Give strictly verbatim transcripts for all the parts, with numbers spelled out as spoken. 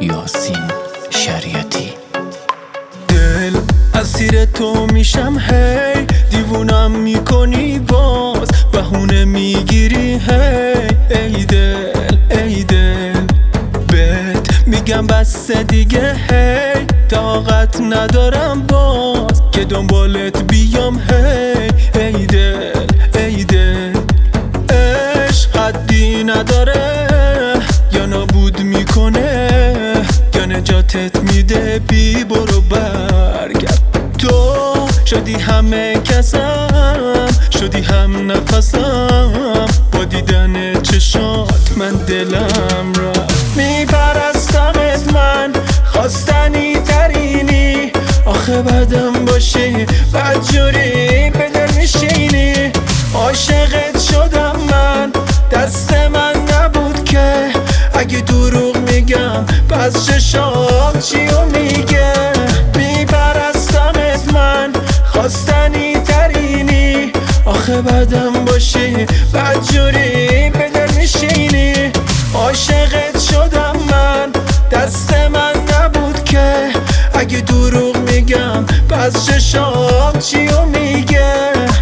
یاسین شریعتی. دل اسیر تو میشم هی، دیوونم میکنی باز، بهونه میگیری هی. ای دل ای دل بهت میگم بس دیگه هی، طاقت ندارم باز که دنبالت بیام هی. ای دل ای دل عشق حدی نداره، یا نابود میکنه یا نجاتت میده. بی برو برگرد، تو شدی همه کسم، شدی هم نفسم، با دیدن چشات من دلم را میپرستمت. من خواستنی ترینی، آخه بدم باشی بدجوری به دل میشینی. عاشقت شدم من، دست من نبود که، اگه دروغ میگم پس چشام چیو میگه. میپرستمت من خواستنی ترینی، آخه بدم باشی بدجوری به دل میشینی. عاشقت شدم من، دست من نبود که، اگه دروغ میگم پس چشام چیو میگه.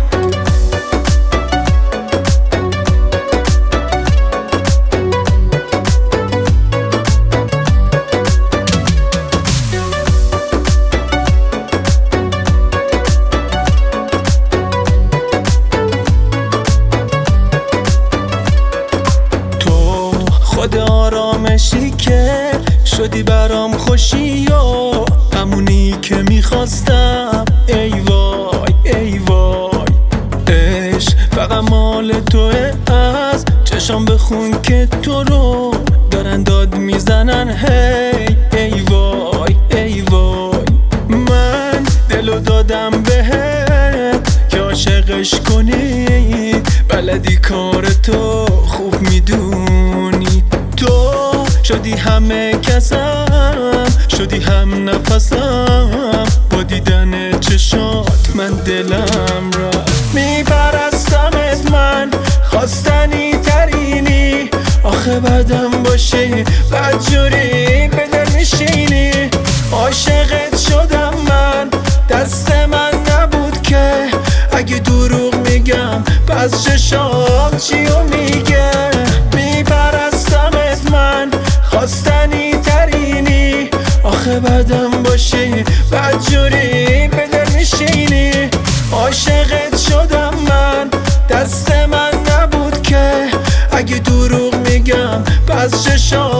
خود آرامشی که شدی برام خوشی و همونی که میخواستم. ای وای ای وای عشق فقط مال توه، از چشام بخون که تو رو دارن داد میزنن هی. ای وای ای وای من دلو دادم بهت که عاشقش کنی، بلدی کار تو خوب میدونی. تو شدی همه کسم، شدی هم نفسم، با دیدن چشات من دلم را میپرستمت. من خواستنی ترینی، آخه بدم باشی بدجوری به دل میشینی. عاشقت شدم من، دست من نبود که، اگه دروغ میگم پس چشام چیو میگه. میپرستمت من خواستنی ترینی، آخه بدم باشی بدجوری به دل میشینی. عاشقت شدم من، دست من نبود که، اگه دروغ میگم پس چشام